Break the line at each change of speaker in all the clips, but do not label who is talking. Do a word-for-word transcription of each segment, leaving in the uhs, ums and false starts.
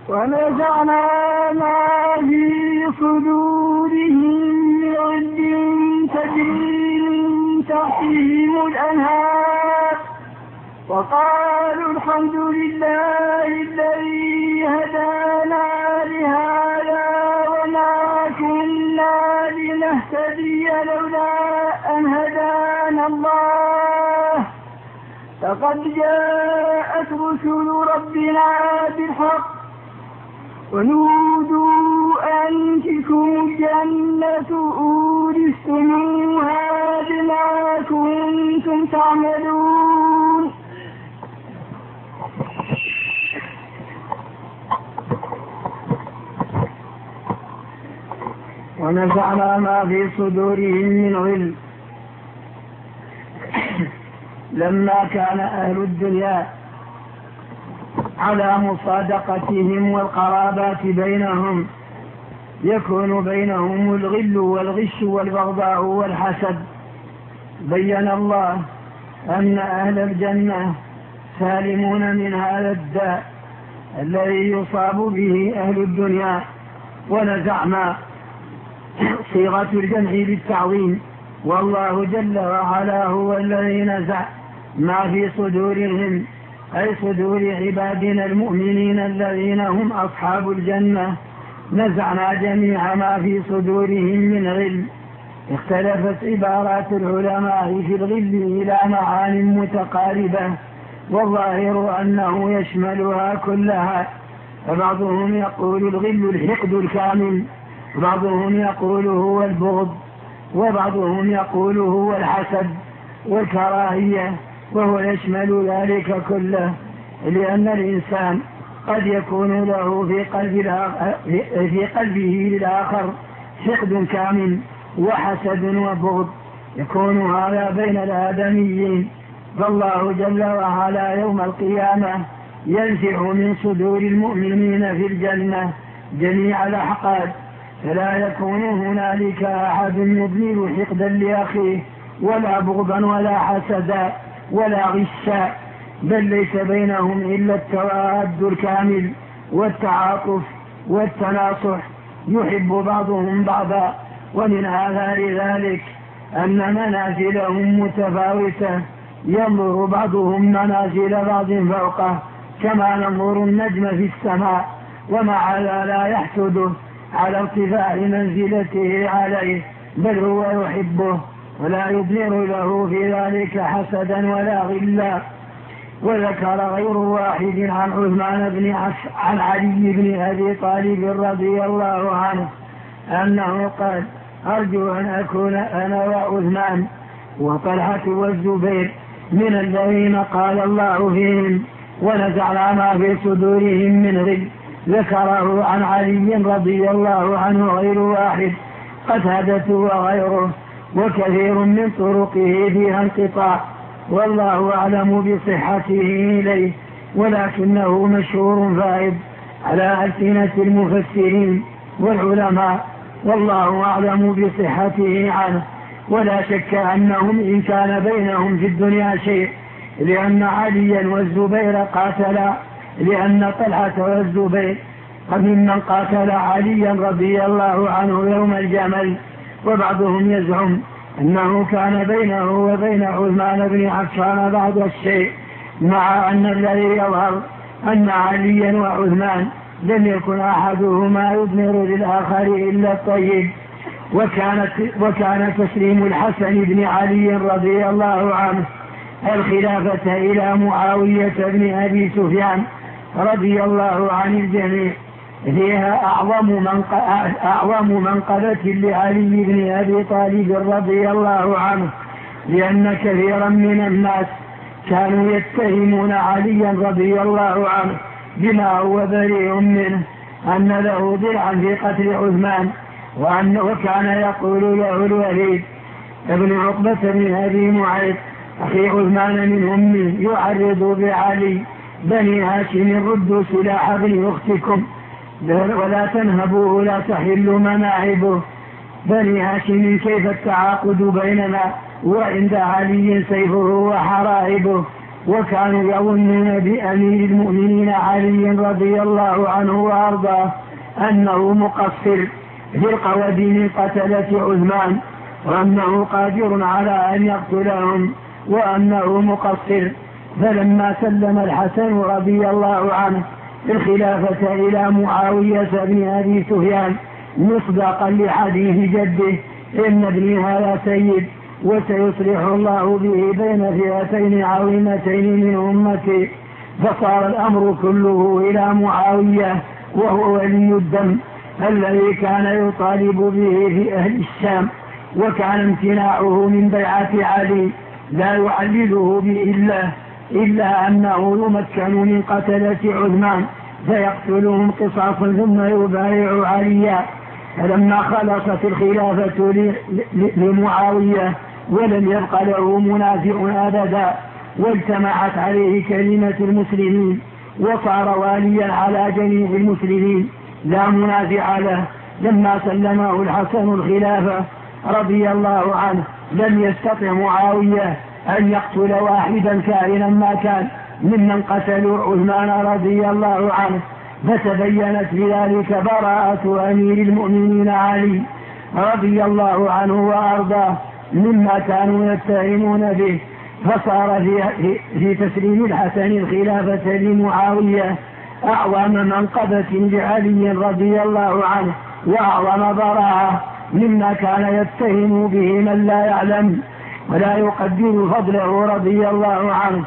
ونزعنا ما في صدورهم من غل تجري من تحتهم الأنهار وقالوا الحمد لله الذي هدانا لهذا وما كنا لنهتدي لولا أن هدانا الله لقد جاءت رسل ربنا بالحق ونودوا أن تلكم الجنة أورثتموها بما كنتم تعملون. ونزعنا ما في صدورهم من غل. لما كان أهل الدنيا على مصادقتهم والقرابات بينهم يكون بينهم الغل والغش والبغضاء والحسد، بين الله أن أهل الجنة سالمون من هذا الداء الذي يصاب به أهل الدنيا. ونزعنا صيغة الجمع بالتعظيم، والله جل وعلا هو الذي نزع ما في صدورهم أي صدور عبادنا المؤمنين الذين هم أصحاب الجنة. نزعنا جميع ما في صدورهم من غل. اختلفت عبارات العلماء في الغل إلى معان متقاربة، والظاهر أنه يشملها كلها. فبعضهم يقول الغل الحقد الكامل، وبعضهم يقول هو البغض، وبعضهم يقول هو الحسد والكراهية، وهو يشمل ذلك كله، لأن الإنسان قد يكون له في, قلب في قلبه للآخر حقد كامل وحسد وبغض، يكون هذا بين الآدميين. فالله جل وعلا يوم القيامة ينزع من صدور المؤمنين في الجنة جميع الأحقاد، فلا يكون هنالك أحد يضمر حقدا لأخيه ولا بغضا ولا حسدا ولا غشا، بل ليس بينهم إلا التواد الكامل والتعاطف والتناصح، يحب بعضهم بعضا. ومن آثار ذلك أن منازلهم متفاوتة، ينظر بعضهم منازل بعض فوقه كما ننظر النجم في السماء، ومع هذا لا يحسده على ارتفاع منزلته عليه، بل هو يحبه ولا يضمر له في ذلك حسدا ولا غلا. وذكر غير واحد عن عثمان بن عن علي بن أبي طالب رضي الله عنه أنه قال: أرجو أن أكون أنا وعثمان وطلحة والزبير من الذين قال الله فيهم ونزعنا ما في صدورهم من غل. ذكره عن علي رضي الله عنه غير واحد، قتادة وغيره، وكثير من طرقه فيها انقطاع، والله أعلم بصحته إليه، ولكنه مشهور فائد على ألسنة المفسرين والعلماء، والله أعلم بصحته عنه. ولا شك أنهم إن كان بينهم في الدنيا شيء، لأن عليا والزبير قاتلا، لأن طلحة والزبير قد ممن قاتل عليا رضي الله عنه يوم الجمل. وبعضهم يزعم أنه كان بينه وبين عثمان بن عفان بعض الشيء، مع أن الذي يظهر أن عليا وعثمان لم يكن أحدهما يضمر للآخر إلا الطيب. وكانت وكان تسليم الحسن بن علي رضي الله عنه الخلافة إلى معاوية بن أبي سفيان رضي الله عن الجميع فيها أعظم من أعظم منقبة لعلي بن أبي طالب رضي الله عنه، لأن كثيرا من الناس كانوا يتهمون عليا رضي الله عنه بما هو بريء منه، أن له ضلعا في قتل عثمان، وأنه كان يقول له الوليد ابن عقبة بن أبي معيط أخي عثمان من أمي يعرض بعلي: بني هاشم ردوا سلاح ابن أختكم ولا تنهبوه لا تحل مناعبه. بني هاشم كيف التعاقد بيننا وعند علي سيفه وحرائبه؟ وكانوا يظنون بأمير المؤمنين علي رضي الله عنه وأرضاه أنه مقصر في القود من قتلة عثمان، وأنه قادر على أن يقتلهم، وأنه مقصر. فلما سلم الحسن رضي الله عنه الخلافة إلى معاوية بن أبي سفيان مصداقا لحديث جده إن ابني هذا سيد وسيصلح الله به بين فئتين عظيمتين من أمتي، فصار الأمر كله إلى معاوية وهو ولي الدم الذي كان يطالب به في أهل الشام، وكان امتناعه من بيعة علي لا يعلله بإلا إلا أنه يمكن من قتلة عثمان فيقتلهم قصاصا ثم يبايع عليا. فلما خلصت الخلافة لمعاوية ولم يبق له منازع أبدا واجتمعت عليه كلمة المسلمين وصار واليا على جميع المسلمين لا منازع له، لما سلمه الحسن الخلافة رضي الله عنه لم يستطع معاوية أن يقتل واحدا كائنا ما كان ممن قتلوا عثمان رضي الله عنه، فتبينت بذلك براءة أمير المؤمنين علي رضي الله عنه وأرضاه مما كانوا يتهمون به، فصار في, في تسليم الحسن الخلافة لمعاوية أعظم منقبة لعلي رضي الله عنه وأعظم براءة مما كان يتهم به من لا يعلم ولا يقدر فضله رضي الله عنه.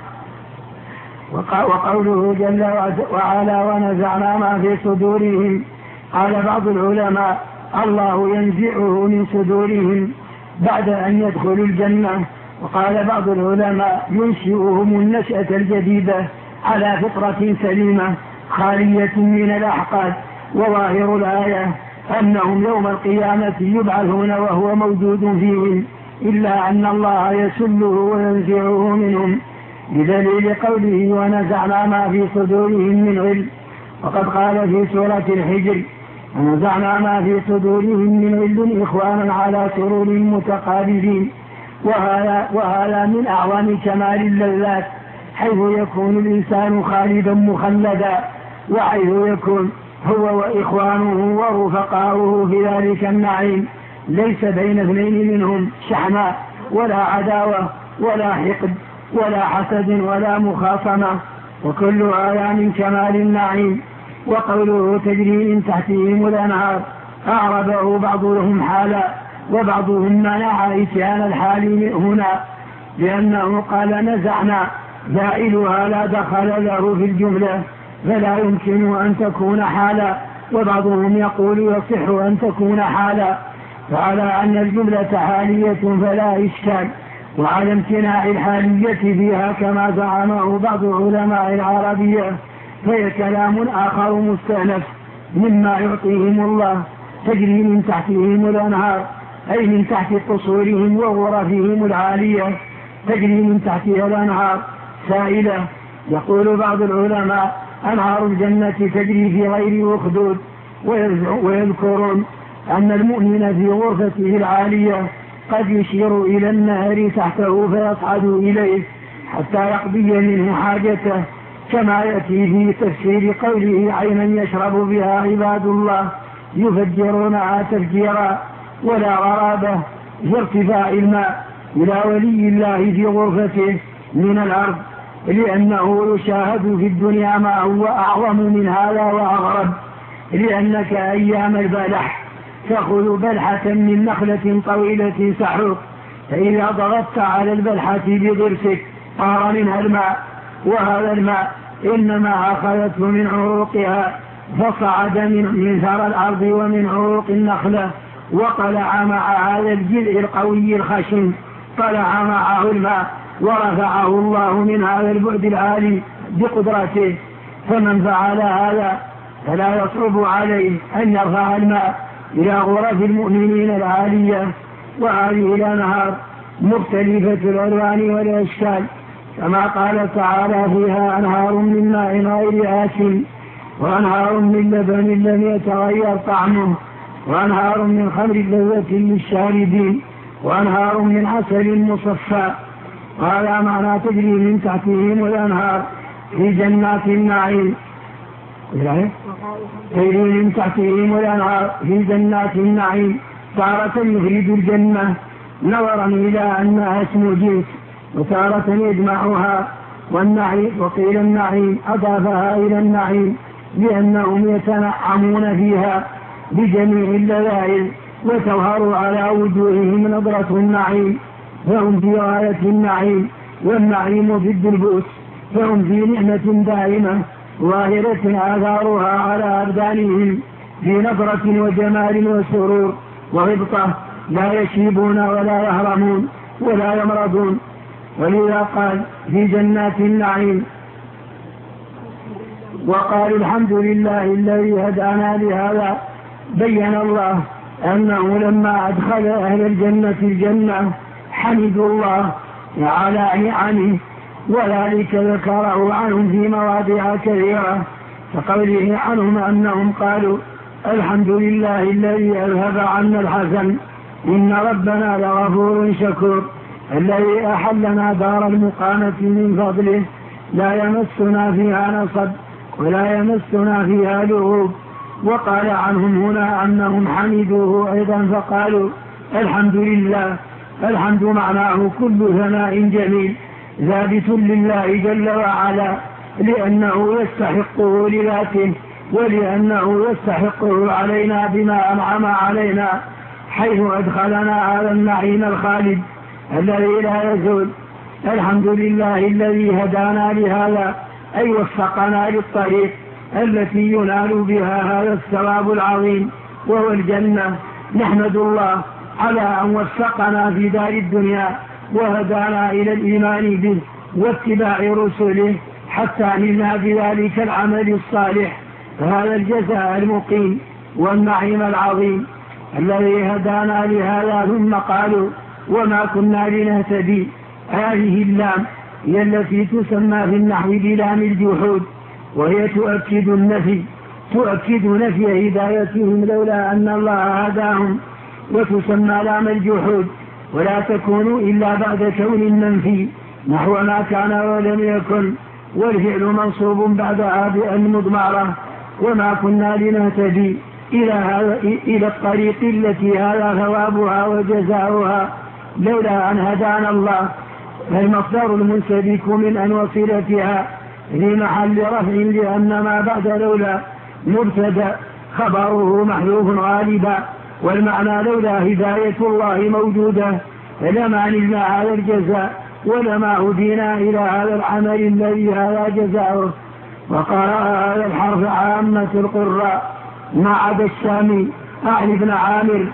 وقوله جل وعلا ونزعنا ما في صدورهم، قال بعض العلماء الله ينزعه من صدورهم بعد أن يدخلوا الجنة، وقال بعض العلماء ينشئهم النشأة الجديدة على فطرة سليمة خالية من الأحقاد. وظاهر الآية أنهم يوم القيامة يبعثون وهو موجود فيهم، إلا أن الله يسله وينزعه منهم، بدليل قوله ونزعنا ما في صدورهم من غل. وقد قال في سورة الحجر ونزعنا ما في صدورهم من غل إخوانا على سرور متقابلين. وهذا, وهذا من أعظم كمال اللذات، حيث يكون الإنسان خالدا مخلدا، وحيث يكون هو وإخوانه ورفقاؤه في ذلك النعيم ليس بين اثنين منهم شحناء ولا عداوة ولا حقد ولا حسد ولا مخاصمة، وكل هذا من كمال النعيم. وقوله تجري من تحتهم الأنهار أعربه بعضهم حالا وبعضهم منع إتيان الحال هنا، لأنه قال نزعنا زائلها لا دخل له في الجملة فلا يمكن أن تكون حالا، وبعضهم يقول يصح أن تكون حالا، فعلى أن الجملة حالية فلا إشكال، وعلى امتناع الحالية فيها كما زعمه بعض علماء العربية فهي كلام آخر مستأنف مما يعطيهم الله. تجري من تحتهم الأنهار أي من تحت قصورهم وغرفهم العالية، تجري من تحتها الأنهار سائلة. يقول بعض العلماء أنهار الجنة تجري في غير أخدود، ويذكرون أن المؤمن في غرفته العالية قد يشير إلى النهر تحته فيصعد إليه حتى يقضي منه حاجته، كما يأتي في تفسير قوله عينا يشرب بها عباد الله يفجرونها تفجيرا. ولا غرابة في ارتفاع الماء إلى ولي الله في غرفته من الأرض، لأنه يشاهد في الدنيا ما هو أعظم من هذا وأغرب، لأنك أيام البلح تأخذ بلحة من نخلة طويلة سحوق، فإذا ضغطت على البلحة بضرسك طار منها الماء، وهذا الماء إنما أخذته من عروقها فصعد من ثرى الأرض ومن عروق النخلة وطلع مع هذا الجذع القوي الخشن، طلع معه الماء ورفعه الله من هذا البعد العالي بقدرته. فمن فعل هذا فلا يصعب عليه أن يرفع الماء إلى غرف المؤمنين العالية. وهذه الأنهار مختلفة الألوان والأشكال، كما قال تعالى فيها أنهار من ماء غير آسن وأنهار من لبن لم يتغير طعمه وأنهار من خمر لذة للشاربين وأنهار من عسل مصفى. وهذا معنى تجري من تحتهم الأنهار في جنات النعيم. تجري من تحتهم الأنهار في جنات النعيم. تارة يفرد الجنة نظرا إلى أنها اسم جنس، وتارة يجمعها. والنعيم وقيل النعيم أضافها إلى النعيم لأنهم يتنعمون فيها بجميع اللذائذ وتظهر على وجوههم نظرة النعيم، فهم في غاية النعيم. والنعيم ضد البؤس، فهم في نعمة دائمة ظاهرة آثارها على أبدانهم في نظرة وجمال وسرور وغبطة، لا يشيبون ولا يهرمون ولا يمرضون. ولذا قال في جنات النعيم. وقال الحمد لله الذي هدانا لهذا. بين الله أنه لما أدخل أهل الجنة الجنة حمدوا الله على نعمه، وذلك ذكره عنهم في مواضع كثيرة، كقوله عنهم أنهم قالوا الحمد لله الذي أذهب عنا الحزن إن ربنا لغفور شكور، الذي أحلنا دار المقامة من فضله لا يمسنا فيها نصب ولا يمسنا فيها لغوب. وقال عنهم هنا أنهم حمدوه أيضا فقالوا الحمد لله. الحمد معناه كل ثناء جميل ثابت لله جل وعلا، لأنه يستحقه لذاته ولأنه يستحقه علينا بما أنعم علينا، حيث أدخلنا هذا النعيم الخالد الذي لا يزول. الحمد لله الذي هدانا لهذا، أي وفقنا للطريق التي ينال بها هذا الثواب العظيم وهو الجنة. نحمد الله على أن وفقنا في دار الدنيا وهدانا إلى الإيمان به واتباع رسله حتى نلنا بذلك العمل الصالح، فهذا الجزاء المقيم والنعيم العظيم الذي هدانا لهذا. ثم قالوا وما كنا لنهتدي. هذه اللام هي التي تسمى في النحو بلام الجحود، وهي تؤكد النفي تؤكد نفي هدايتهم لولا أن الله هداهم، وتسمى لام الجحود ولا تكون إلا بعد كون المنفي نحو ما كان ولم يكن، والفعل منصوب بعدها بأن مضمرة. وما كنا لنهتدي إلى, إلى الطريق التي هذا ثوابها وجزاؤها لولا أن هدانا الله، فالمصدر المنسبك من أن وصلتها في محل رفع، لأن ما بعد لولا مبتدأ خبره محذوف غالبا، والمعنى لولا هداية الله موجودة لما نلنا هذا الجزاء ولما هدينا إلى هذا العمل الذي هذا جزاؤه. وقرأ هذا الحرف عامة القراء ما عدا الشامي أعلى بن عامر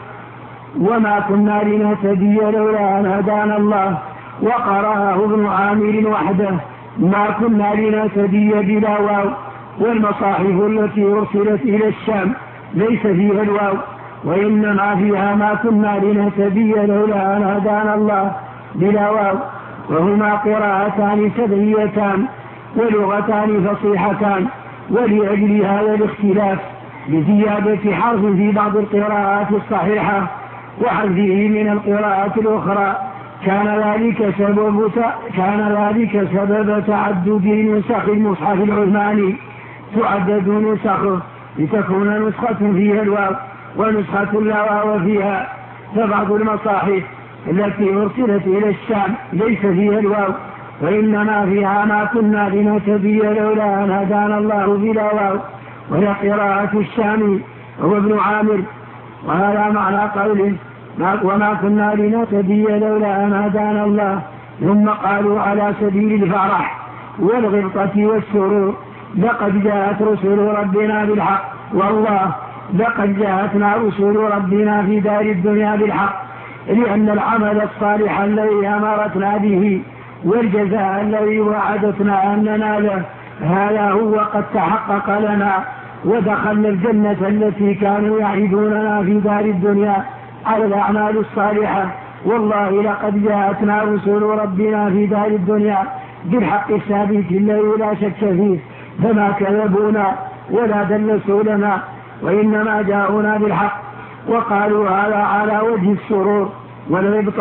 وما كنا لنهتدي لولا أن هدانا الله، وقرأه ابن عامر وحده ما كنا لنهتدي بلا واو. والمصاحف التي أرسلت إلى الشام ليس فيها الواو، وإنما فيها ما كنا لنهتدي لولا أن هدانا الله بلا واو، وهما قراءتان سبعيتان ولغتان فصيحتان. ولأجل هذا الاختلاف بزيادة حرف في بعض القراءات الصحيحة وحذفه من القراءات الأخرى كان ذلك سبب كان ذلك سبب تعدد نسخ المصحف العثماني، تعدد نسخه لتكون نسخة فيها الواو ونسخة لا واو فيها. فبعض المصاحف التي أرسلت إلى الشام ليس فيها الواو، وإنما فيها ما كنا لنهتدي لولا أن هدانا الله بلا واو، وهي قراءة الشامي هو ابن عامر. وهذا معنى قوله وما كنا لنهتدي لولا أن هدانا الله. ثم قالوا على سبيل الفرح والغبطة والسرور لقد جاءت رسل ربنا بالحق، والله لقد جاءتنا رسل ربنا في دار الدنيا بالحق، لأن العمل الصالح الذي أمرتنا به والجزاء الذي وعدتنا أن نناله هذا هو قد تحقق لنا، ودخلنا الجنة التي كانوا يعيدوننا في دار الدنيا على الأعمال الصالحة. والله لقد جاءتنا رسل ربنا في دار الدنيا بالحق الثابت الذي لا شك فيه، فما كذبونا ولا دلسوا لنا، وإنما جاءونا بالحق. وقالوا هذا على وجه السرور والغبطة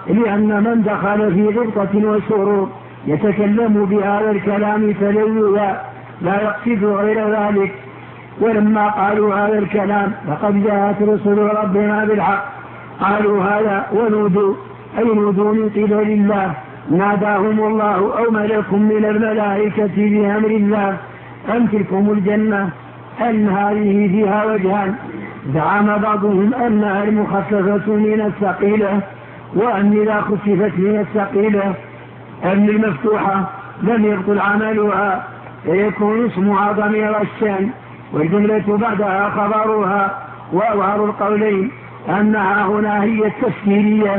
لأن من دخل في غبطة وسرور يتكلم بهذا الكلام تلويا لا يقصد غير ذلك. ولما قالوا هذا الكلام لقد جاءت رسل ربنا بالحق قالوا هذا ونودوا أي نودوا من قبل الله ناداهم الله أو ملك من الملائكة بأمر الله أن تلكم الجنة أن هذه فيها وجهان زعم بعضهم أنها المخففة من الثقيلة وأن إذا خففت من الثقيلة أن المفتوحة لم يبطل عملها فيكون اسمها ضمير الشأن والجملة بعدها خبرها. وأظهر القولين أنها هنا هي التفسيرية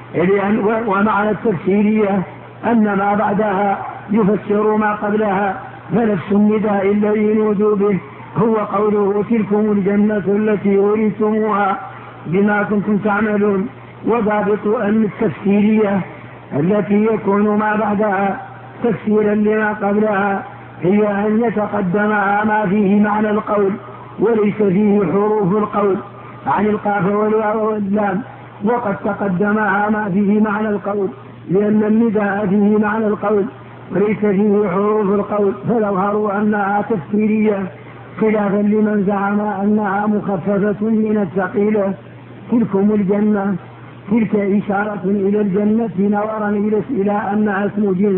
ومعنى التفسيرية أن ما بعدها يفسر ما قبلها. فنفس النداء الذي نودوا به هو قوله تلكم الجنة التي أورثتموها بما كنتم تعملون. وضابط أن التفسيرية التي يكون ما بعدها تفسيرا لما قبلها هي أن يتقدمها ما فيه معنى القول وليس فيه حروف القول عن القاف والواو واللام، وقد تقدمها ما فيه معنى القول لأن النداء فيه معنى القول وليس فيه حروف القول. فظهروا أنها تفسيرية خلافا لمن زعم أنها مخففة من الثقيلة. تلكم الجنة تلك إشارة إلى الجنة نظرا إلى أنها اسم جنس،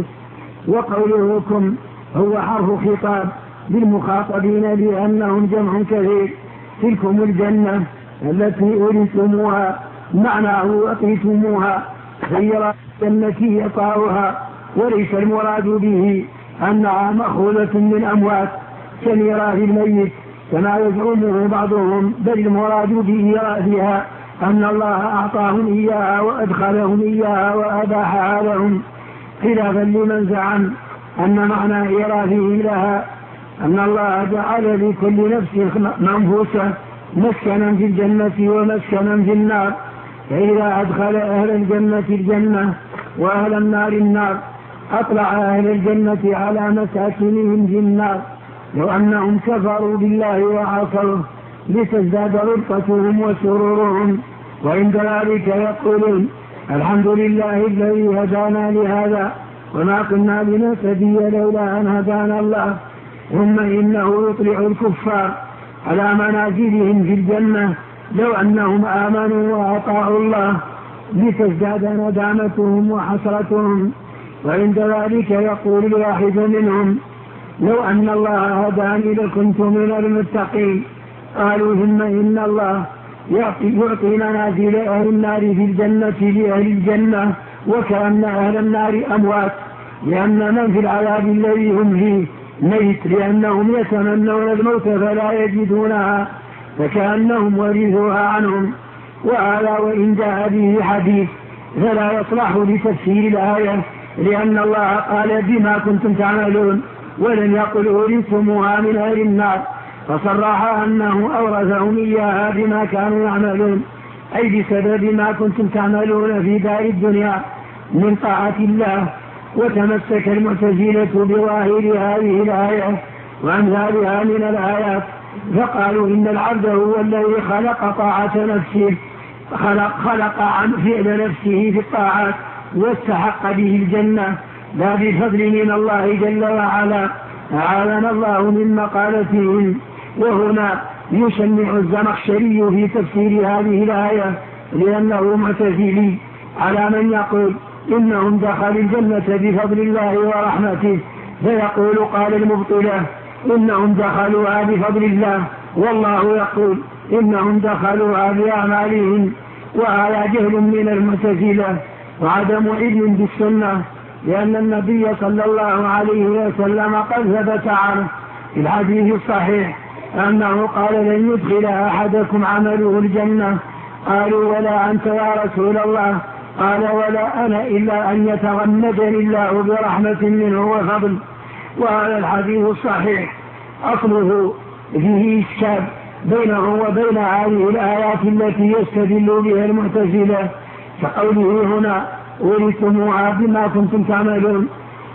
وقولهكم هو حرف خطاب للمخاطبين لأنهم جمع كثير. تلكم الجنة التي أورثتموها معناه أتيتموها غير الجنة يطاعها، وليس المراد به أنها مأخوذة من أموات كميراث الميت كما يزعمه بعضهم، بل المراد بإيراثها أن الله أعطاهم إياها وأدخلهم إياها وأباحها لهم، خلافا لمن زعم أن معنى إيراثه لها أن الله جعل لكل نفس منفوسة مسكنا في الجنة ومسكنا في النار، فإذا أدخل أهل الجنة الجنة وأهل النار النار أطلع أهل الجنة على مساكنهم في النار لو أنهم كفروا بالله وعصوه لتزداد رفقتهم وسرورهم، وعند ذلك يقولون الحمد لله الذي هدانا لهذا وما كنا لنهتدي لولا أن هدانا الله. ثم إنه يطلع الكفار على منازلهم في الجنة لو أنهم آمنوا وأطاعوا الله لتزداد ندامتهم وحسرتهم، وعند ذلك يقول الواحد منهم لو أن الله هداني لكنت من المتقين. قالوا ثم إن الله يعطي, يعطي منازل أهل النار في الجنة لأهل الجنة وكأن أهل النار أموات، لأن من في العذاب الذي هم فيه ميت لأنهم يتمنون الموت فلا يجدونها فكأنهم ورثوها عنهم. وهذا وإن جاء به حديث فلا يصلح لتفسير الآية لأن الله قال بما كنتم تعملون ولم يقل أورثتموها من أهل النار، فصرح أنه أورثهم إياها بما كانوا يعملون أي بسبب ما كنتم تعملون في دار الدنيا من طاعة الله. وتمسك المعتزلة بظاهر هذه الآية وأمثالها من الآيات فقالوا إن العبد هو الذي خلق طاعة نفسه خلق, خلق عن فعل نفسه في الطاعات واستحق به الجنة لا بفضل من الله جل وعلا، أعاذنا الله من مقالتهم. وهنا يشنع الزمخشري في تفسير هذه الآية لأنه معتزلي على من يقول إنهم دخلوا الجنة بفضل الله ورحمته، فيقول قال المبطلة إنهم دخلوها بفضل الله والله يقول إنهم دخلوها بأعمالهم. وهذا جهل من المعتزلة وعدم علم بالسنة، لأن النبي صلى الله عليه وسلم قد ثبت عنه في الحديث الصحيح أنه قال لن يدخل أحدكم عمله الجنة. قالوا ولا أنت يا رسول الله؟ قال ولا أنا إلا أن يتغمدني الله برحمة منه وفضل. وهذا الحديث الصحيح أصله فيه إشكال بينه وبين هذه الآيات التي يستدل بها المعتزلة كقوله هنا ورثتموها بما كنتم تعملون.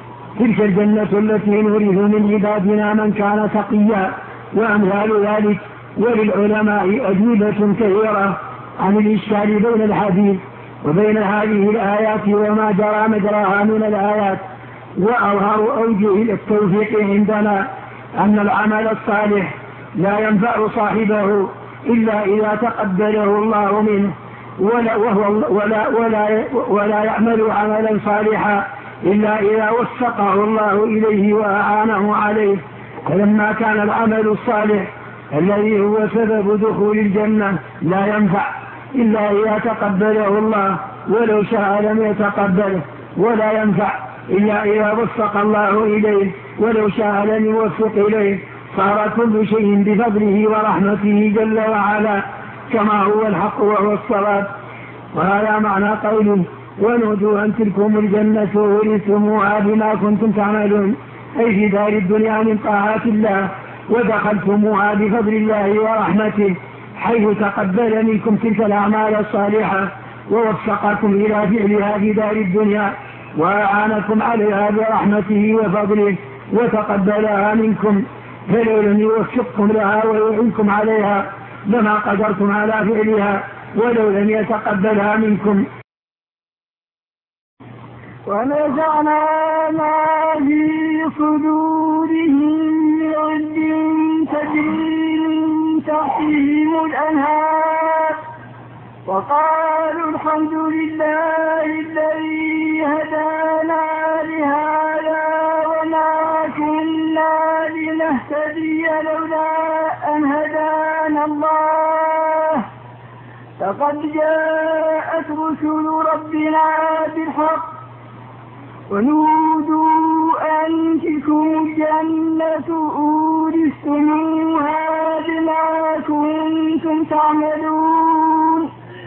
تلك الجنة التي نورث من عبادنا من كان تقيا وأمثال ذلك. وللعلماء أجوبة كثيرة عن الإشكال بين الحديث وبين هذه الآيات وما جرى مجراها من الآيات وأظهر أوجه التوفيق عندنا أن العمل الصالح لا ينفع صاحبه إلا إذا تقبله الله منه، ولا, وهو ولا, ولا, ولا يعمل عملا صالحا إلا إذا وفقه الله إليه وأعانه عليه. فلما كان العمل الصالح الذي هو سبب دخول الجنة لا ينفع إلا إذا تقبله الله ولو شاء لم يتقبله، ولا ينفع إلا إذا وفق الله إليه ولو شاء لم يوفق إليه، صار كل شيء بفضله ورحمته جل وعلا كما هو الحق وهو الصواب. وهذا معنى قوله ونودوا أن تلكم الجنة ورثتموها بما كنتم تعملون، أي في دار الدنيا من طاعات الله، ودخلتموها بفضل الله ورحمته حيث تقبل منكم تلك الأعمال الصالحة ووفقكم إلى فعلها في دار الدنيا وأعانكم عليها برحمته وفضله وتقبلها منكم، فلو لم يوفقكم لها ويعينكم عليها لما قدرتم على فعلها ولو لم يتقبلها منكم.
ونزعنا ما في صدورهم من غل تجري من تحتهم الأنهار وقالوا الحمد لله الذي هدانا لهذا وما كنا لنهتدي لولا أن هدانا الله لقد جاءت رسل ربنا بالحق ونودوا أن تلكم الجنة أورثتموها بما كنتم تعملون.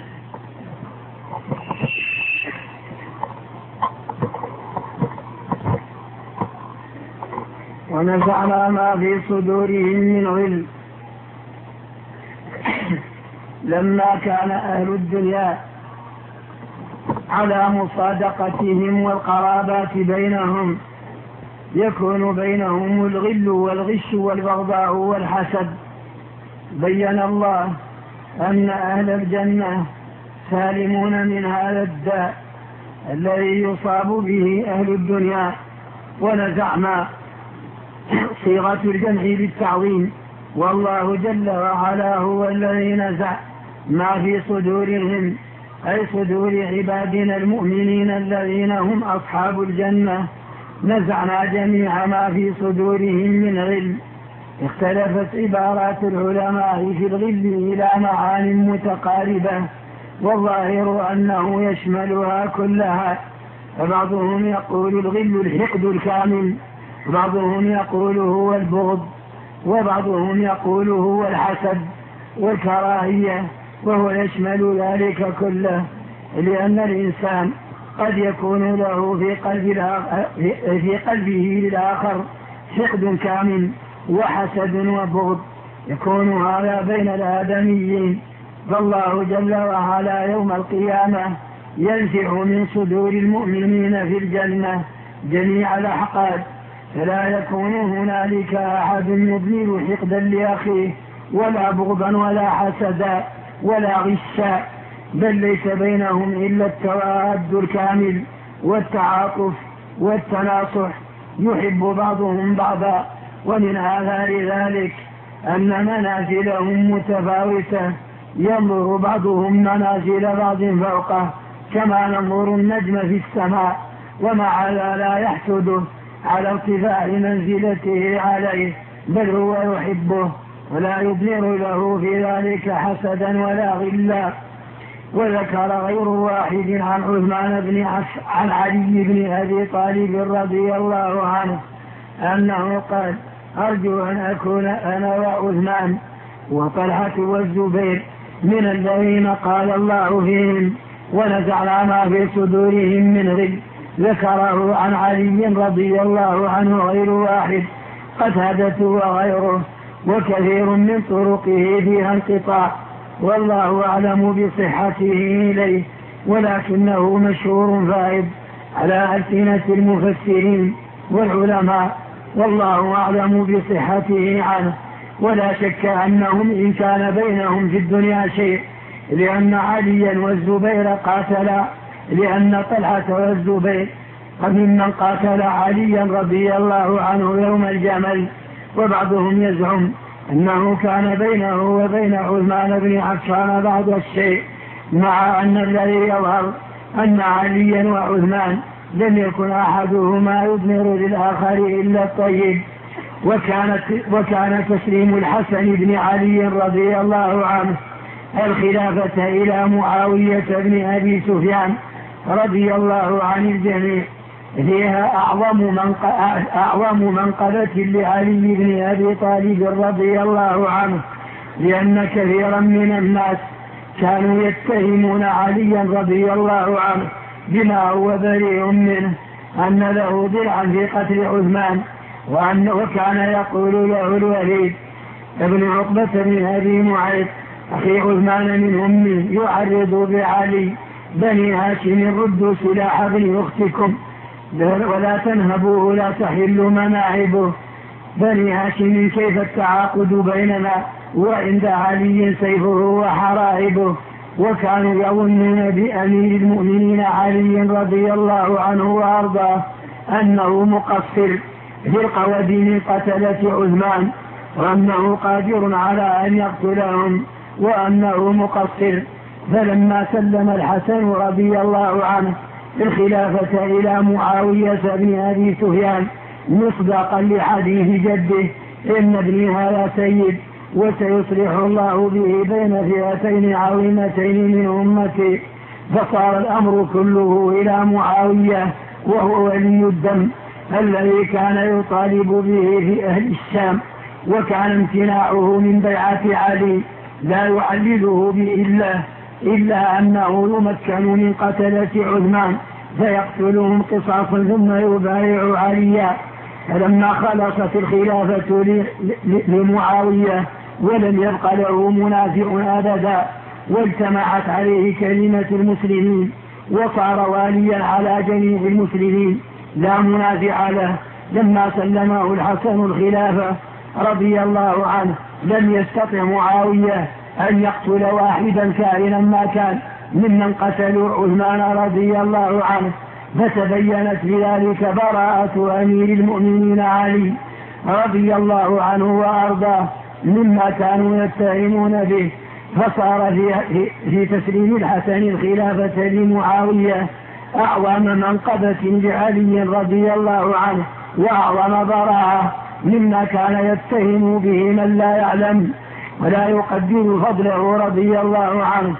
ونزعنا ما في صدورهم من غل. لما كان أهل الدنيا على مصادقتهم والقرابات بينهم يكون بينهم الغل والغش والبغضاء والحسد، بين الله أن أهل الجنة سالمون من هذا الداء الذي يصاب به أهل الدنيا. ونزعنا صيغة الجمع بالتعظيم، والله جل وعلا هو الذي نزع ما في صدورهم، أي صدور عبادنا المؤمنين الذين هم أصحاب الجنة. نزعنا جميع ما في صدورهم من غل. اختلفت عبارات العلماء في الغل إلى معان متقاربة، والظاهر أنه يشملها كلها، فبعضهم يقول الغل الحقد الكامل، وبعضهم يقول هو البغض، وبعضهم يقول هو الحسد والكراهية، وهو يشمل ذلك كله، لأن الإنسان قد يكون له في, قلب في قلبه للآخر حقد كامل وحسد وبغض، يكون هذا بين الآدميين. فالله جل وعلا يوم القيامة ينزع من صدور المؤمنين في الجنة جميع الأحقاد، فلا يكون هنالك أحد يضمر حقدا لأخيه ولا بغضا ولا حسدا ولا غشا، بل ليس بينهم إلا التواد الكامل والتعاطف والتناصح، يحب بعضهم بعضا. ومن آثار ذلك أن منازلهم متفاوتة، ينظر بعضهم منازل بعض فوقه كما ننظر النجم في السماء، ومع هذا لا يحسده على ارتفاع منزلته عليه، بل هو يحبه ولا يضمر له في ذلك حسدا ولا غلا. وذكر غير واحد عن عثمان بن عف عن علي بن أبي طالب رضي الله عنه أنه قال أرجو أن أكون أنا وعثمان وطلحة والزبير من الذين قال الله فيهم ونزعنا ما في صدورهم من غل. ذكره عن علي رضي الله عنه غير واحد، قتادة وغيره، وكثير من طرقه فيها انقطاع، والله أعلم بصحته إليه، ولكنه مشهور فائد على ألسنة المفسرين والعلماء، والله أعلم بصحته عنه. ولا شك أنهم إن كان بينهم في الدنيا شيء لأن عليا والزبير قاتلا، لأن طلحة والزبير ممن قاتل عليا رضي الله عنه يوم الجمل. وبعضهم يزعم أنه كان بينه وبين عثمان بن عفان بعض الشيء، مع أن الذي يظهر أن عليا وعثمان لم يكن أحدهما يضمر للآخر إلا الطيب. وكانت وكان تسليم الحسن بن علي رضي الله عنه الخلافة إلى معاوية بن أبي سفيان رضي الله عن الجميع فيها أعظم من أعظم منقبة لعلي بن أبي طالب رضي الله عنه، لأن كثيرا من الناس كانوا يتهمون عليا رضي الله عنه بما هو بريء منه، أن له ضلعا في قتل عثمان، وأنه كان يقول له الوليد ابن عقبة بن أبي معيط أخي عثمان من أمي يعرض بعلي بني هاشم ردوا سلاح ابن أختكم ولا تنهبوه لا تحل مناعبه. بني هاشم كيف التعاقد بيننا وعند علي سيفه وحرائبه. وكانوا يظنون بأمير المؤمنين علي رضي الله عنه وأرضاه أنه مقصر في القود من قتلة عثمان، وأنه قادر على أن يقتلهم، وأنه مقصر. فلما سلم الحسن رضي الله عنه الخلافة إلى معاوية بن أبي سفيان مصداقا لحديث جده إن ابني هذا سيد وسيصلح الله به بين فئتين عظيمتين من أمتي، فصار الأمر كله إلى معاوية وهو ولي الدم الذي كان يطالب به في أهل الشام. وكان امتناعه من بيعة علي لا يعلله بإلا إلا أنه يمكن من قتلة عثمان فيقتلهم قصاصا ثم يبايع عليا. فلما خلصت الخلافة لمعاوية ولم يبق له منافع أبدا واجتمعت عليه كلمة المسلمين وصار واليا على جميع المسلمين لا منافع له، لما سلمه الحسن الخلافة رضي الله عنه لم يستطع معاوية أن يقتل واحدا كائنا ما كان ممن قتلوا عثمان رضي الله عنه، فتبينت بذلك براءة أمير المؤمنين علي رضي الله عنه وأرضاه مما كانوا يتهمون به. فصار في, في تسليم الحسن الخلافة لمعاوية أعظم منقبة لعلي رضي الله عنه وأعظم براءة مما كان يتهم به من لا يعلم ولا يقدر فضله رضي الله عنه.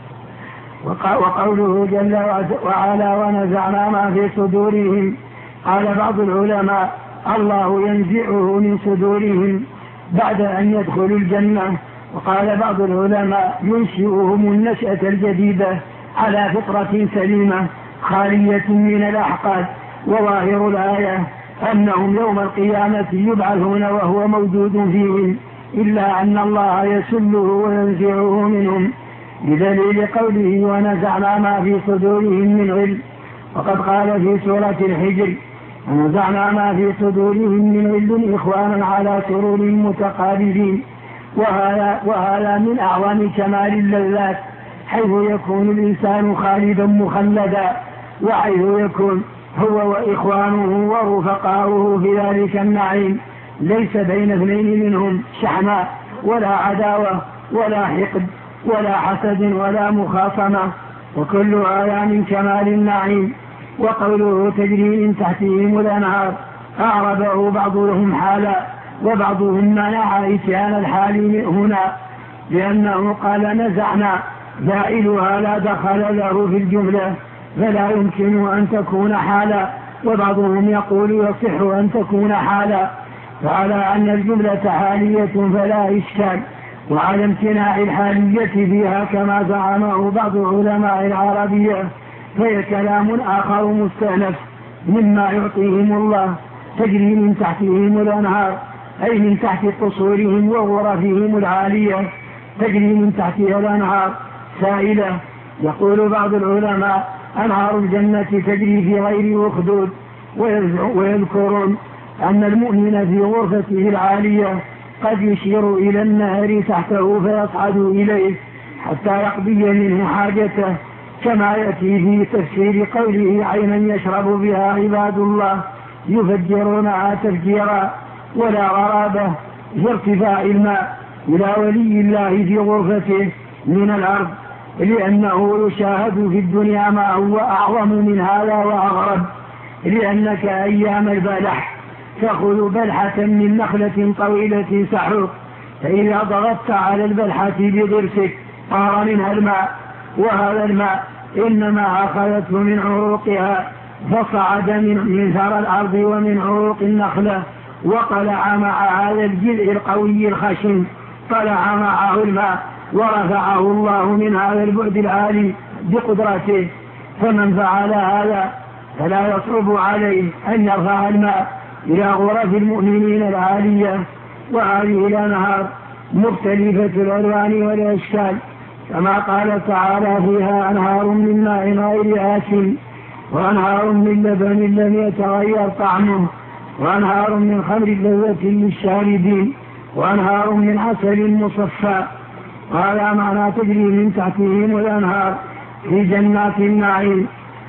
وقوله جل وعلا ونزعنا ما في صدورهم، قال بعض العلماء الله ينزعه من صدورهم بعد أن يدخلوا الجنة، وقال بعض العلماء ينشئهم النشأة الجديدة على فطرة سليمة خالية من الأحقاد. وظاهر الآية أنهم يوم القيامة يبعثون وهو موجود فيهم، إلا أن الله يسله وينزعه منهم بدليل قوله ونزعنا ما في صدورهم من غل. وقد قال في سورة الحجر ونزعنا ما في صدورهم من غل إخوانا على سرور متقابلين. وهذا, وهذا من أعظم كمال اللذات، حيث يكون الإنسان خالدا مخلدا، وحيث يكون هو وإخوانه ورفقاؤه في ذلك النعيم ليس بين اثنين منهم شحناء ولا عداوة ولا حقد ولا حسد ولا مخاصمة، وكل هذا من كمال النعيم. وقوله تجري من تحتهم الأنهار أعربه بعضهم حالا وبعضهم منع إتيان الحال هنا، لأنه قال نزعنا دائلها لا دخل له في الجملة فلا يمكن أن تكون حالا، وبعضهم يقول يصح أن تكون حالا، فعلى أن الجملة حالية فلا إشكال، وعلى امتناع الحالية فيها كما زعمه بعض علماء العربية فهي كلام آخر مستأنف مما يعطيهم الله. تجري من تحتهم الأنهار أي من تحت قصورهم وغرفهم العالية، تجري من تحتها الأنهار سائلة. يقول بعض العلماء أنهار الجنة تجري في غير أخدود، ويذكرون أن المؤمن في غرفته العالية قد يشير إلى النهر تحته فيصعد إليه حتى يقضي منه حاجته، كما يأتي في تفسير قوله عينا يشرب بها عباد الله يفجرونها تفجيرا. ولا غرابة في ارتفاع الماء إلى ولي الله في غرفته من الأرض، لأنه يشاهد في الدنيا ما هو أعظم من هذا وأغرب. لأنك أيام البلح تأخذ بلحة من نخلة طويلة سحوق، فإذا ضغطت على البلحة بضرسك طار منها الماء، وهذا الماء إنما أخذته من عروقها فصعد من ثرى الأرض ومن عروق النخلة وقلع مع هذا الجذع القوي الخشن، طلع معه الماء ورفعه الله من هذا البعد العالي بقدرته. فمن فعل هذا فلا يصعب عليه أن يرفع الماء إلى غرف المؤمنين العالية. وهذه الأنهار مختلفة الألوان والأشكال، كما قال تعالى فيها أنهار من ماء غير آسن، وأنهار من لبن لم يتغير طعمه، وأنهار من خمر لذة للشاربين، وأنهار من عسل مصفى. وهذا معنى تجري من تحتهم الأنهار في جنات النعيم،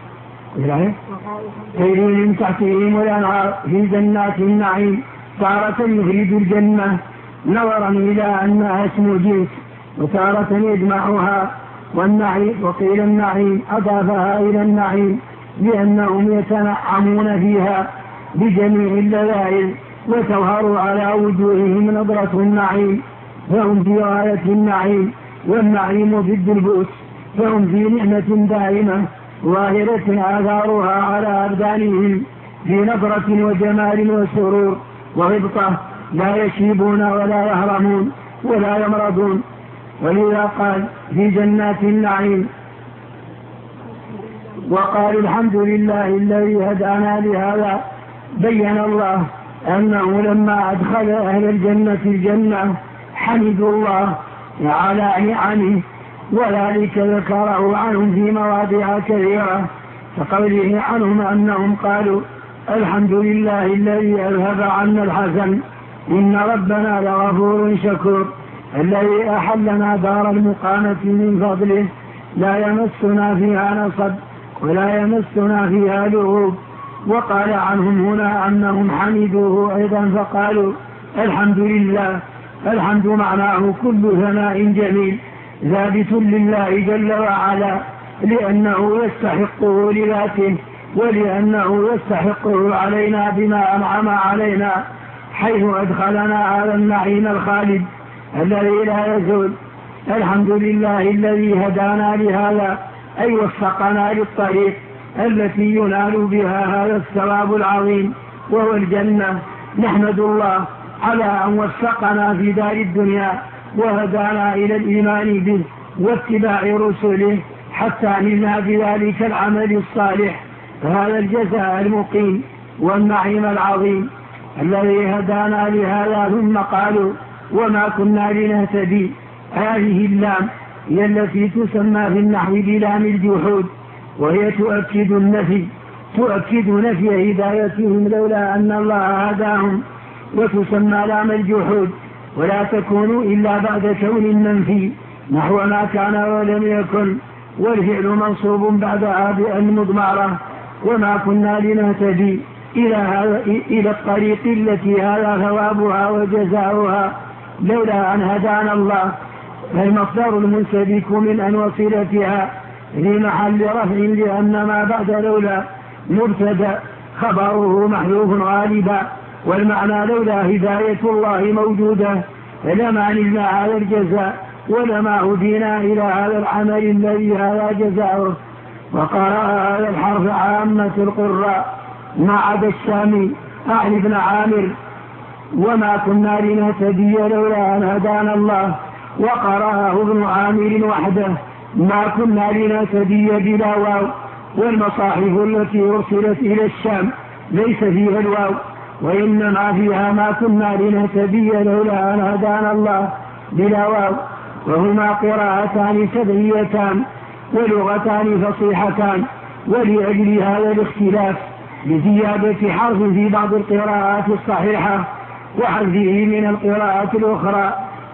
تجري من تحتهم الأنهار في جنات النعيم. تارة يفرد الجنة نظرا إلى أنها اسم جنس، وتارة يجمعها. والنعيم وقيل النعيم أضافها إلى النعيم لأنهم يتنعمون فيها بجميع اللذائذ وتظهر على وجوههم نظرة النعيم، فهم في غاية النعيم، والنعيم ضد البؤس، فهم في نعمة دائمة ظاهرة آثارها على أبدانهم في نظرة وجمال وسرور وغبطة، لا يشيبون ولا يهرمون ولا يمرضون. ولذا قال في جنات النعيم وقال الحمد لله الذي هدانا لهذا. بين الله أنه لما أدخل أهل الجنة الجنة حمدوا الله على نعمه، وذلك ذكره عنهم في مواضع كثيرة، كقوله عنهم أنهم قالوا الحمد لله الذي أذهب عنا الحزن إن ربنا لغفور شكور، الذي أحلنا دار المقامة من فضله لا يمسنا فيها نصب ولا يمسنا فيها لغوب. وقال عنهم هنا أنهم حمدوه أيضا فقالوا الحمد لله. الحمد معناه كل ثناء جميل ثابت لله جل وعلا، لأنه يستحقه لذاته، ولأنه يستحقه علينا بما أنعم علينا، حيث أدخلنا هذا النعيم الخالد الذي لا يزول. الحمد لله الذي هدانا لهذا، أي وفقنا للطريق التي ينال بها هذا الثواب العظيم وهو الجنة. نحمد الله على أن وفقنا في دار الدنيا وهدانا إلى الإيمان به واتباع رسله حتى نلنا بذلك العمل الصالح، فهذا الجزاء المقيم والنعيم العظيم الذي هدانا لهذا. ثم قالوا وما كنا لنهتدي. هذه اللام هي التي تسمى في النحو بلام الجحود، وهي تؤكد النفي، تؤكد نفي هدايتهم لولا أن الله هداهم، وتسمى لام الجحود، ولا تكون إلا بعد كون المنفي نحو ما كان ولم يكن، والفعل منصوب بعدها بأن مضمرة. وما كنا لنهتدي إلى, إلى الطريق التي هذا ثوابها وجزاؤها لولا أن هدانا الله، فالمصدر المنسبك من أن وصلتها في محل رفع، لأن ما بعد لولا مبتدأ خبره محذوف غالبا، والمعنى لولا هداية الله موجودة فلما نلنا هذا الجزاء ولما هدينا إلى هذا العمل الذي هذا جزاؤه. وقرأ هذا الحرف عامة القراء ما عدا الشامي أعلى بن عامر وما كنا لنهتدي لولا أن هدانا الله، وقرأه ابن عامر وحده ما كنا لنهتدي بلا واو. والمصاحف التي أرسلت إلى الشام ليس فيها الواو، وإنما فيها ما كنا لنهتدي لولا أن هدانا الله بلا واو، وهما قراءتان سبعيتان ولغتان فصيحتان. ولأجل هذا الاختلاف بزيادة حرف في بعض القراءات الصحيحة وحذفه من القراءات الأخرى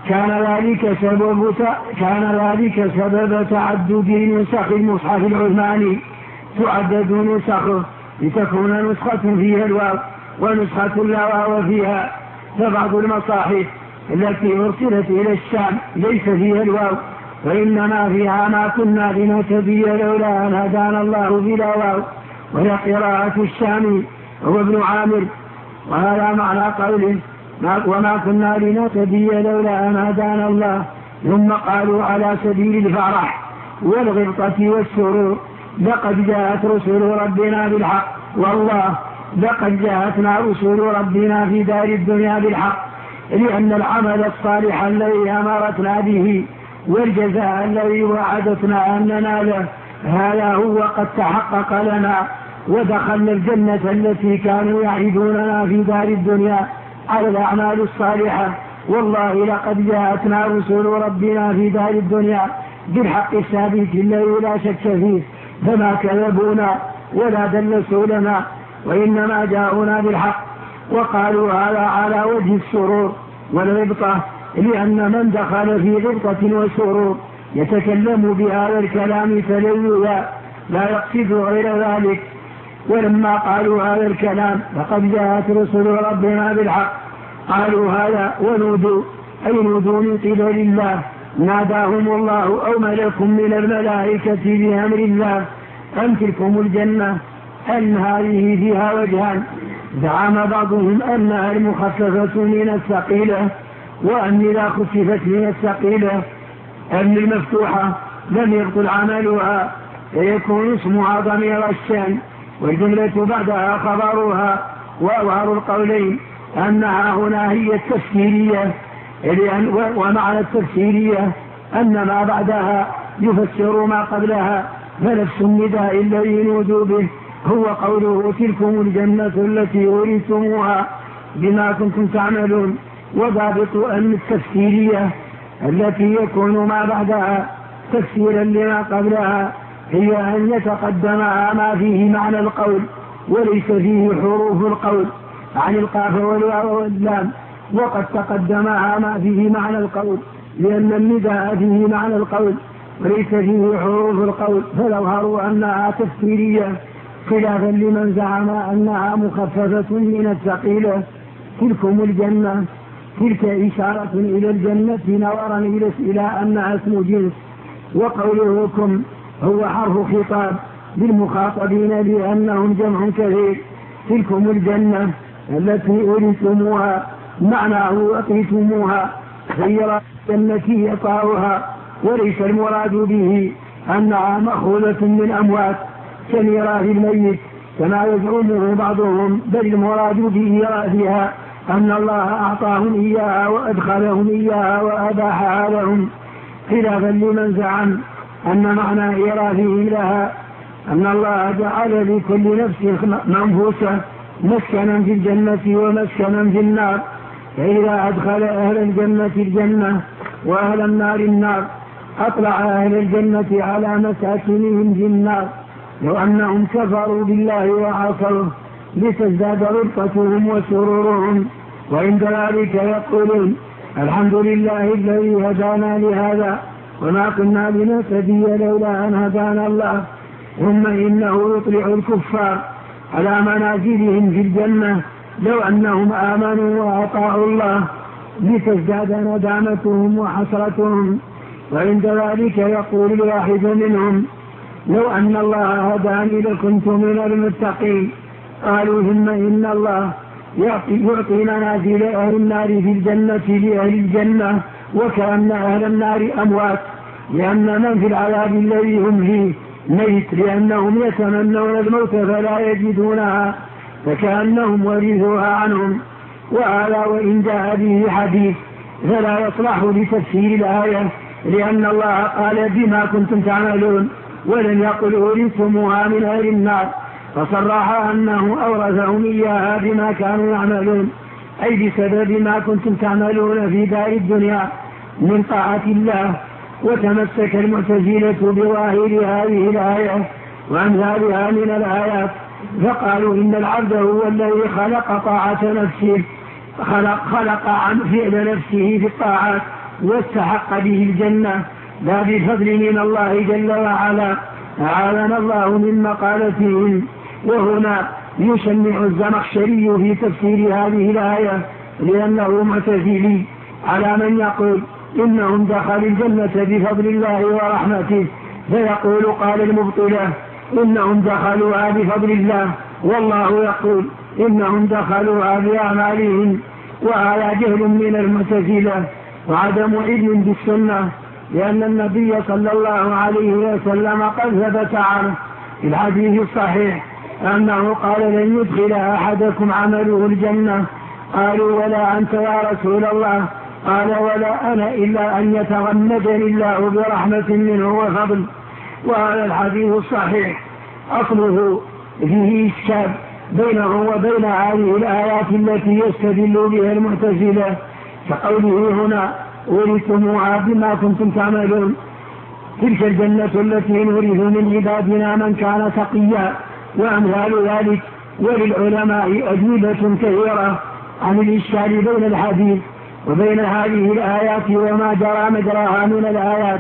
كان ذلك سبب كان ذلك سبب تعدد نسخ المصحف العثماني، تعدد نسخه لتكون نسخة فيها الواو ونسخة لا واو فيها. فبعض المصاحف التي أرسلت إلى الشام ليس فيها الواو، وإنما فيها ما كنا لنهتدي لولا أن هدانا الله بلا واو، وهي قراءة الشامي هو ابن عامر. وهذا معنى قوله وما كنا لنهتدي لولا أن هدانا الله. ثم قالوا على سبيل الفرح والغبطة والسرور لقد جاءت رسل ربنا بالحق، والله لقد جاءتنا رسل ربنا في دار الدنيا بالحق، لأن العمل الصالح الذي أمرتنا به والجزاء الذي وعدتنا أن نناله هذا هو قد تحقق لنا، ودخلنا الجنة التي كانوا يعيدوننا في دار الدنيا على الأعمال الصالحة. والله لقد جاءتنا رسل ربنا في دار الدنيا بالحق الثابت الذي لا شك فيه، فما كذبونا ولا دلسوا لنا، وإنما جاءونا بالحق. وقالوا هذا على وجه السرور والغبطة، لأن من دخل في غبطة وسرور يتكلم بهذا الكلام تلوثا لا يقصد غير ذلك. ولما قالوا هذا الكلام لقد جاءت رسل ربنا بالحق قالوا هذا ونودوا أي نودوا من قبل الله، ناداهم الله أو ملك من الملائكة بأمر الله أن تلكم الجنة، أن هذه فيها وجهان، زعم بعضهم أنها المخففة من الثقيلة، وأن إذا خففت من الثقيلة أن المفتوحة لم يبطل عملها فيكون اسمها ضمير الشأن، والجملة بعدها خبرها. وأظهر القولين أنها هنا هي التفسيرية، ومعنى التفسيرية أن ما بعدها يفسر ما قبلها، فنفس النداء الذي نودوا به هو قوله تلكم الجنة التي أورثتموها بما كنتم تعملون. وضابط أن التفسيرية التي يكون ما بعدها تفسيرا لما قبلها هي أن يتقدمها ما فيه معنى القول وليس فيه حروف القول عن القاف والواو واللام، وقد تقدمها ما فيه معنى القول لأن النداء فيه معنى القول وليس فيه حروف القول، فالأظهر أنها تفسيرية خلافا لمن زعم أنها مخففة من الثقيلة. تلكم الجنة، تلك إشارة إلى الجنة نظرا إلى أنها اسم جنس، وقوله كم هو حرف خطاب للمخاطبين لأنهم جمع كثير. تلكم الجنة التي أورثتموها معناه أتيتموها غير الجنة يقعها، وليس المراد به أنها مأخوذة من أموات كميراث الميت كما يزعمه بعضهم، بل المراد بإيراثها أن الله أعطاهم إياها وأدخلهم إياها وأباحها لهم، خلافا لمن زعم أن معنى إيراثهم لها أن الله جعل لكل نفس منفوسة مسكنا في الجنة ومسكنا في النار، فإذا أدخل أهل الجنة الجنة وأهل النار النار أطلع أهل الجنة على مساكنهم في النار لو أنهم كفروا بالله وعصوه لتزداد غبطتهم وسرورهم. وعند ذلك يقولون الحمد لله الذي هدانا لهذا وما كنا لنهتدي لولا أن هدانا الله. ثم إنه يطلع الكفار على منازلهم في الجنة لو أنهم آمنوا وأطاعوا الله لتزداد ندامتهم وحسرتهم. وعند ذلك يقول الواحد منهم لو أن الله هداني لكنت من المتقين. قالوا ثم إن الله يعطي منازل أهل النار في الجنة لأهل الجنة وكأن أهل النار أموات، لأن من في العذاب الذي هم فيه ميت، لأنهم يتمنون الموت فلا يجدونها فكأنهم ورثوها عنهم. وهذا وإن جاء به حديث فلا يصلح لتفسير الآية، لأن الله قال بما كنتم تعملون ولم يقل أورثتموها من أهل النار، فصرح أنه أورثهم إياها بما كانوا يعملون، أي بسبب ما كنتم تعملون في دار الدنيا من طاعة الله. وتمسك المعتزلة بظاهر هذه الآية وأمثالها من الآيات، فقالوا إن العبد هو الذي خلق طاعة نفسه، خلق, خلق عن فعل نفسه في الطاعات واستحق به الجنة لا بفضل من الله جل وعلا، أعاذنا الله من مقالتهم. وهنا يشنع الزمخشري في تفسير هذه الآية لأنه معتزلي على من يقول إنهم دخلوا الجنة بفضل الله ورحمته، فيقول قال المبطلة إنهم دخلوها بفضل الله، والله يقول إنهم دخلوها بأعمالهم. وهذا جهل من المعتزلة وعدم علم بالسنة، لأن النبي صلى الله عليه وسلم قد ثبت عنه في الحديث الصحيح أنه قال لن يدخل أحدكم عمله الجنة. قالوا ولا أنت يا رسول الله؟ قال ولا أنا إلا أن يتغمدني الله برحمة منه وفضل. وهذا الحديث الصحيح أصله فيه إشكال بينه وبين هذه الآيات التي يستدل بها المعتزلة، كقوله هنا ورثتموها بما كنتم تعملون. تلك الجنة التي نورث من عبادنا من كان تقيا، وأمثال ذلك. وللعلماء أجوبة كثيرة عن الإشكال بين الحديث وبين هذه الآيات وما جرى مجراها من الآيات.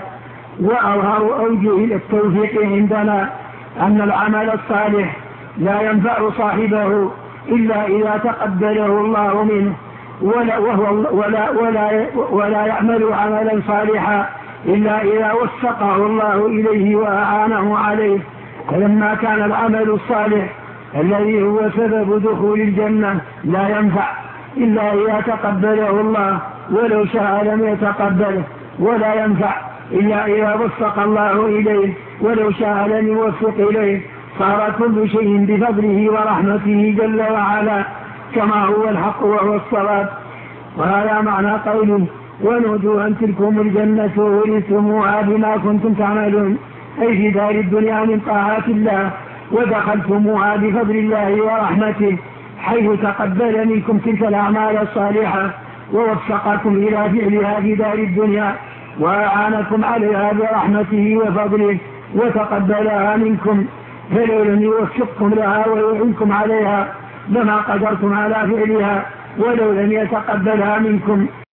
وأظهر أوجه التوفيق عندنا أن العمل الصالح لا ينفع صاحبه إلا إذا تقبله الله منه، ولا, وهو ولا, ولا, ولا يعمل عملا صالحا إلا إذا وفقه الله إليه وأعانه عليه. فلما كان العمل الصالح الذي هو سبب دخول الجنة لا ينفع إلا إذا تقبله الله ولو شاء لم يتقبله، ولا ينفع إلا إذا وفق الله إليه ولو شاء لم يوفق إليه، صار كل شيء بفضله ورحمته جل وعلا كما هو الحق وهو الصواب. وهذا معنى قوله ونودوا أن تلكم الجنة ورثتموها بما كنتم تعملون، أي في دار الدنيا من طاعات الله، ودخلتموها بفضل الله ورحمته، حيث تقبل منكم تلك الأعمال الصالحة ووفقكم إلى فعلها في دار الدنيا وأعانكم عليها برحمته وفضله وتقبلها منكم. فلو لم يوفقكم لها ويعينكم عليها لما قدرتم على فعلها، ولو لم يتقبلها منكم